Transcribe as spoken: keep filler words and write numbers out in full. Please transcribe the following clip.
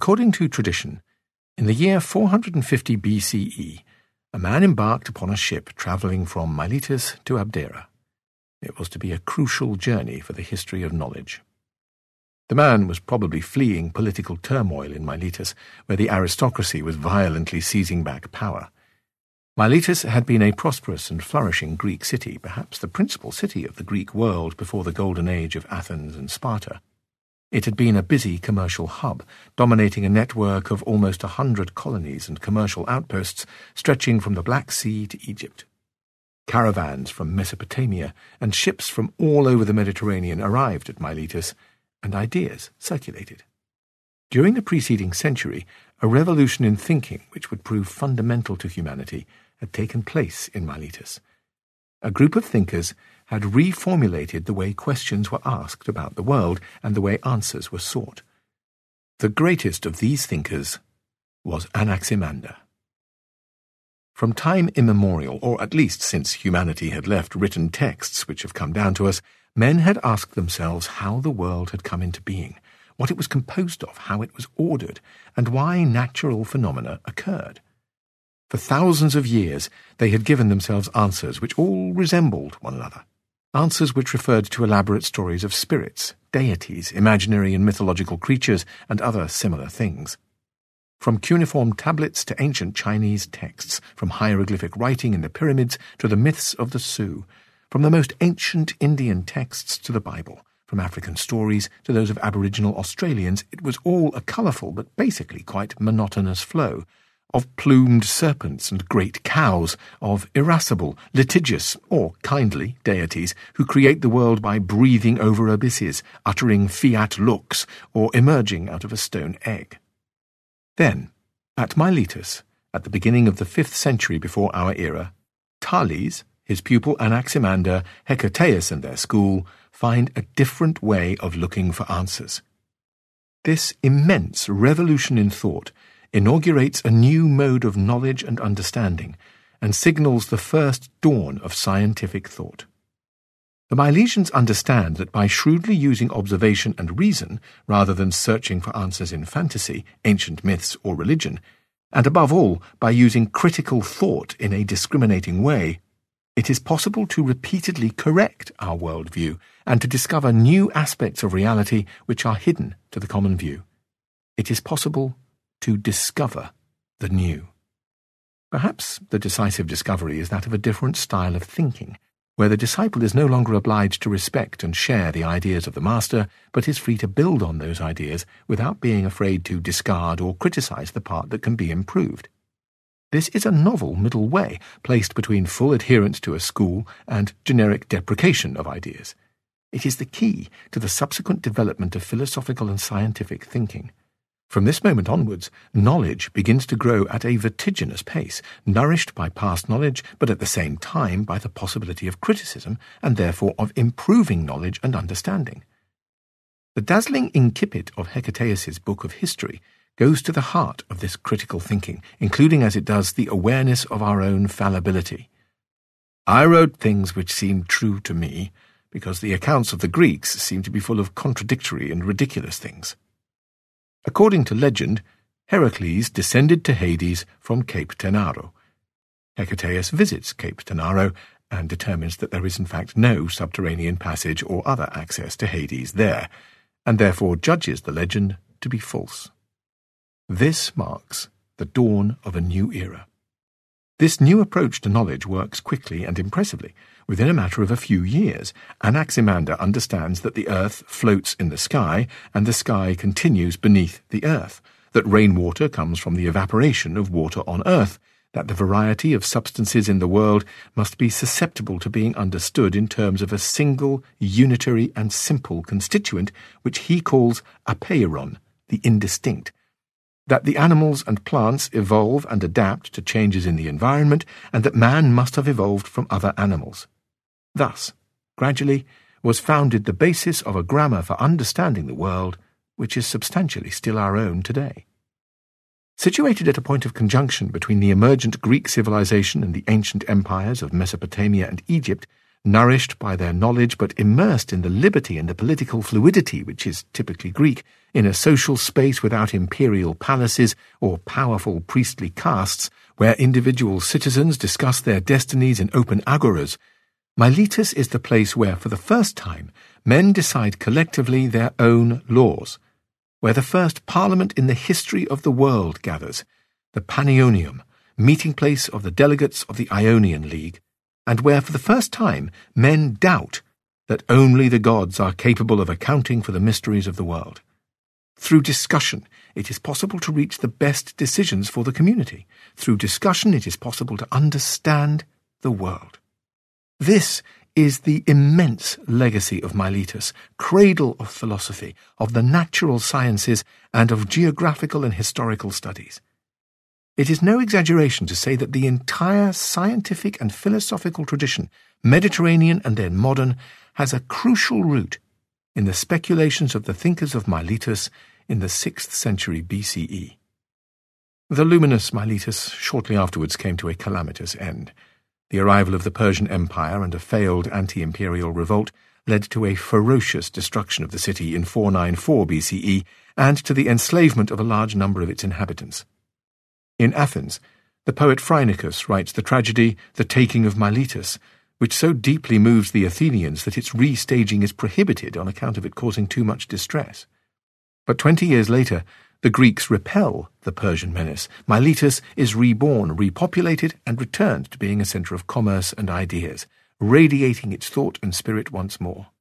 According to tradition, in the year four hundred fifty B C E, a man embarked upon a ship travelling from Miletus to Abdera. It was to be a crucial journey for the history of knowledge. The man was probably fleeing political turmoil in Miletus, where the aristocracy was violently seizing back power. Miletus had been a prosperous and flourishing Greek city, perhaps the principal city of the Greek world before the golden age of Athens and Sparta. It had been a busy commercial hub, dominating a network of almost a hundred colonies and commercial outposts stretching from the Black Sea to Egypt. Caravans from Mesopotamia and ships from all over the Mediterranean arrived at Miletus, and ideas circulated. During the preceding century, a revolution in thinking which would prove fundamental to humanity had taken place in Miletus. A group of thinkers had reformulated the way questions were asked about the world and the way answers were sought. The greatest of these thinkers was Anaximander. From time immemorial, or at least since humanity had left written texts which have come down to us, men had asked themselves how the world had come into being, what it was composed of, how it was ordered, and why natural phenomena occurred. For thousands of years they had given themselves answers which all resembled one another, answers which referred to elaborate stories of spirits, deities, imaginary and mythological creatures, and other similar things. From cuneiform tablets to ancient Chinese texts, from hieroglyphic writing in the pyramids to the myths of the Sioux, from the most ancient Indian texts to the Bible, from African stories to those of Aboriginal Australians, it was all a colourful but basically quite monotonous flow, of plumed serpents and great cows, of irascible, litigious, or kindly deities who create the world by breathing over abysses, uttering fiat lux, or emerging out of a stone egg. Then, at Miletus, at the beginning of the fifth century before our era, Thales, his pupil Anaximander, Hecataeus and their school find a different way of looking for answers. This immense revolution in thought inaugurates a new mode of knowledge and understanding, and signals the first dawn of scientific thought. The Milesians understand that by shrewdly using observation and reason, rather than searching for answers in fantasy, ancient myths, or religion, and above all, by using critical thought in a discriminating way, it is possible to repeatedly correct our worldview and to discover new aspects of reality which are hidden to the common view. It is possible to discover the new. Perhaps the decisive discovery is that of a different style of thinking, where the disciple is no longer obliged to respect and share the ideas of the master, but is free to build on those ideas without being afraid to discard or criticize the part that can be improved. This is a novel middle way, placed between full adherence to a school and generic deprecation of ideas. It is the key to the subsequent development of philosophical and scientific thinking. From this moment onwards, knowledge begins to grow at a vertiginous pace, nourished by past knowledge, but at the same time by the possibility of criticism, and therefore of improving knowledge and understanding. The dazzling incipit of Hecataeus' book of history goes to the heart of this critical thinking, including as it does the awareness of our own fallibility. I wrote things which seemed true to me, because the accounts of the Greeks seem to be full of contradictory and ridiculous things. According to legend, Heracles descended to Hades from Cape Tenaro. Hecataeus visits Cape Tenaro and determines that there is in fact no subterranean passage or other access to Hades there, and therefore judges the legend to be false. This marks the dawn of a new era. This new approach to knowledge works quickly and impressively. Within a matter of a few years, Anaximander understands that the earth floats in the sky and the sky continues beneath the earth, that rainwater comes from the evaporation of water on earth, that the variety of substances in the world must be susceptible to being understood in terms of a single, unitary and simple constituent which he calls apeiron, the indistinct, that the animals and plants evolve and adapt to changes in the environment, and that man must have evolved from other animals. Thus, gradually, was founded the basis of a grammar for understanding the world, which is substantially still our own today. Situated at a point of conjunction between the emergent Greek civilization and the ancient empires of Mesopotamia and Egypt, nourished by their knowledge but immersed in the liberty and the political fluidity which is typically Greek, in a social space without imperial palaces or powerful priestly castes, where individual citizens discuss their destinies in open agoras, Miletus is the place where, for the first time, men decide collectively their own laws, where the first parliament in the history of the world gathers, the Panionium, meeting place of the delegates of the Ionian League, and where for the first time men doubt that only the gods are capable of accounting for the mysteries of the world. Through discussion, it is possible to reach the best decisions for the community. Through discussion, it is possible to understand the world. This is the immense legacy of Miletus, cradle of philosophy, of the natural sciences, and of geographical and historical studies. It is no exaggeration to say that the entire scientific and philosophical tradition, Mediterranean and then modern, has a crucial root in the speculations of the thinkers of Miletus in the sixth century B C E. The luminous Miletus shortly afterwards came to a calamitous end. The arrival of the Persian Empire and a failed anti-imperial revolt led to a ferocious destruction of the city in four ninety-four B C E and to the enslavement of a large number of its inhabitants. In Athens, the poet Phrynichus writes the tragedy The Taking of Miletus, which so deeply moves the Athenians that its restaging is prohibited on account of it causing too much distress. But twenty years later, the Greeks repel the Persian menace. Miletus is reborn, repopulated, and returned to being a centre of commerce and ideas, radiating its thought and spirit once more.